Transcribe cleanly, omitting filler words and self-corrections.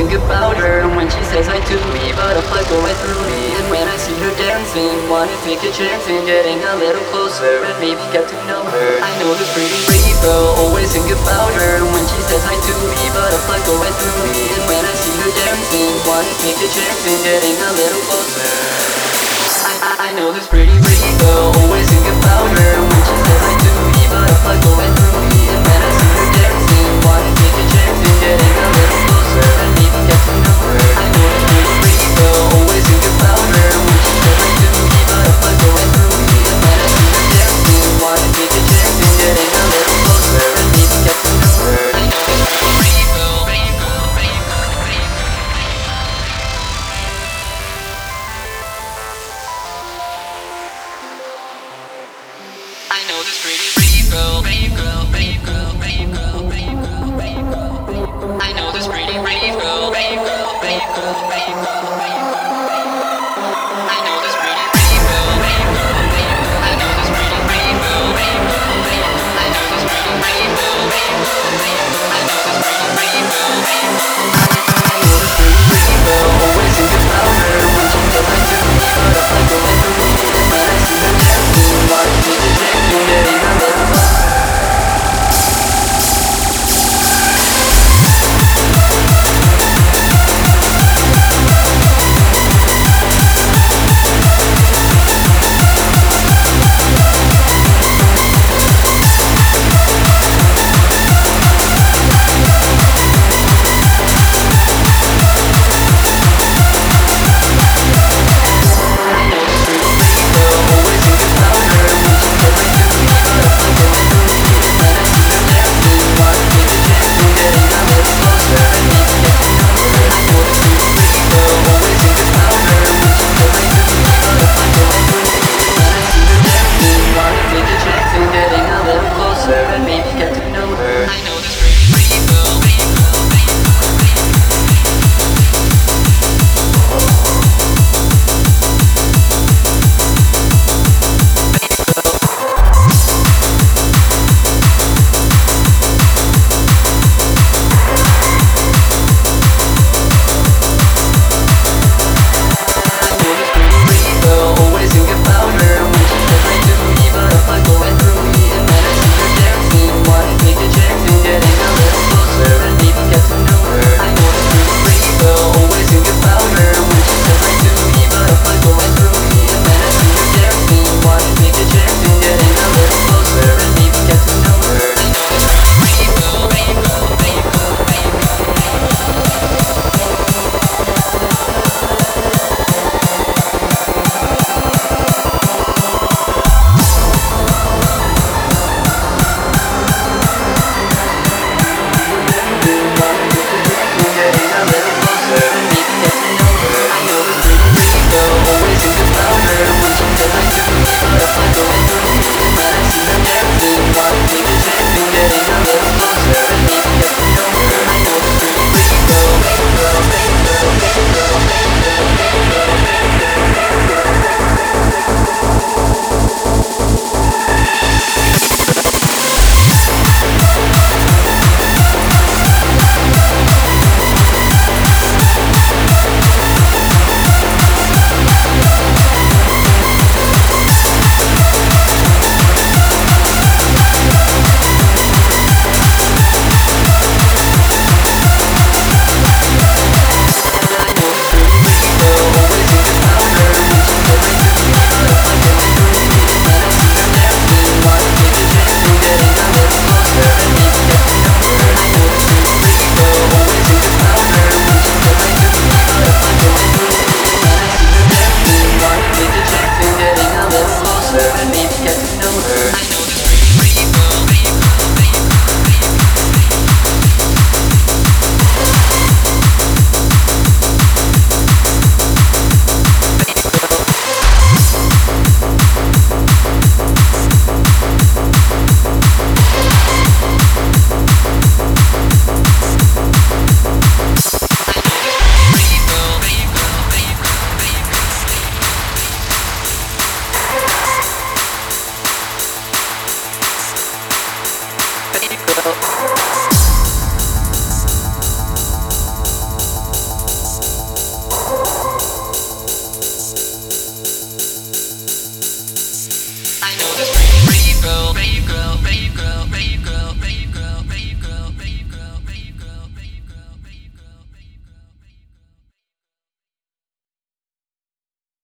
think about her when she says hi to me, butterflies go right through me. And when I see her dancing, wanna take a chance in getting a little closer and maybe get to know her. I know this pretty girl, always think about her when she says hi to me, butterflies go right through me. And when I see her dancing, wanna take a chance in getting a little closer. I know this pretty girl, always think about her when she says hi to me, butterflies go right through me.